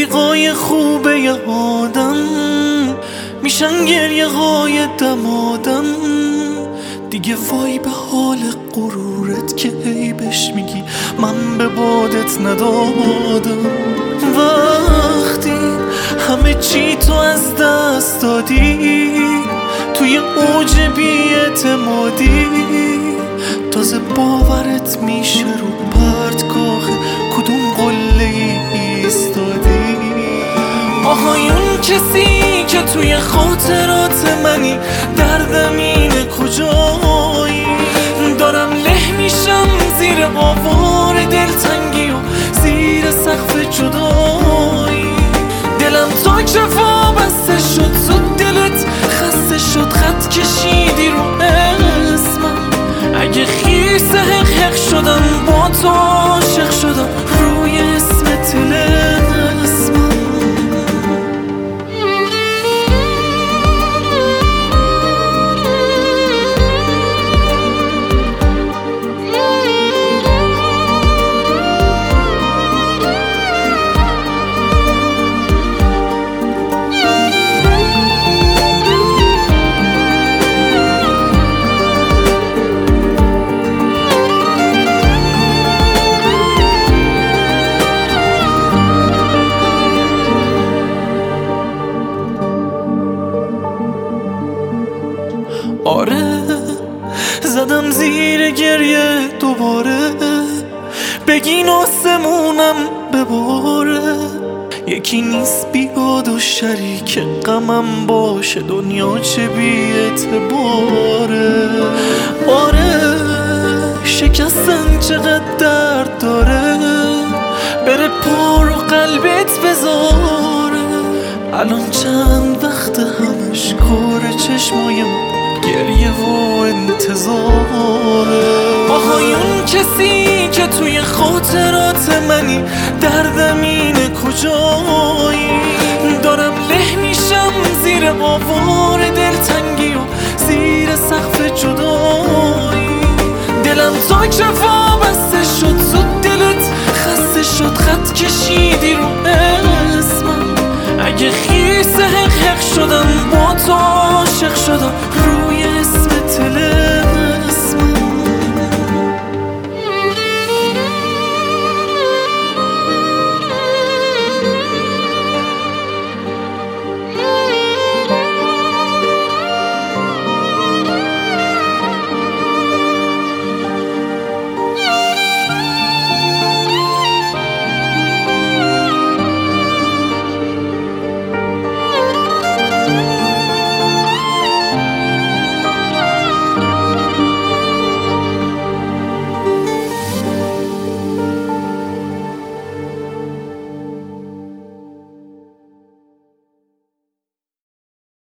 رفیقای خوبه ی آدم میشن گریه های دمادم. دیگه وای به حال غرورت که عیبش میگی من به بادت ندادم. وقتی همه چی تو از دست دادی توی اوج بی‌اعتمادی، تازه باورت میشه رو پرتگاه کدوم قله ایستادی. آهای اون کسی که توی خاطرات منی، دردم اینه کجایی؟ دارم له میشم زیر آوار دلتنگی و زیر سقف جدایی. دلم تا کفا بسته شد، زود دلت خسته شد، خط کشیدی رو اسمم. اگه خیس حق شدم با تو عاشق شدم روی اسم طلسمم. آره زدم زیر گریه دوباره، بگین آسمونم بباره. یکی نیست بیاد و شریک غمم باشه، دنیا چه بی اعتباره. آره شکستن چقدر درد داره، بره پا رو قلبت بذاره. الان چند وقت همش کار چشمای گریه و انتظاره. آهای اون کسی که توی خاطرات منی، دردم اینه کجایی؟ دارم له میشم زیر آوار دلتنگی و زیر سقف جدایی. دلم تا کفا بسته شد، زود دلت خسته شد، خط کشیدی رو اسمم. اگه خیس حق شدم با تو عاشق شدم روی اسم طلسمم.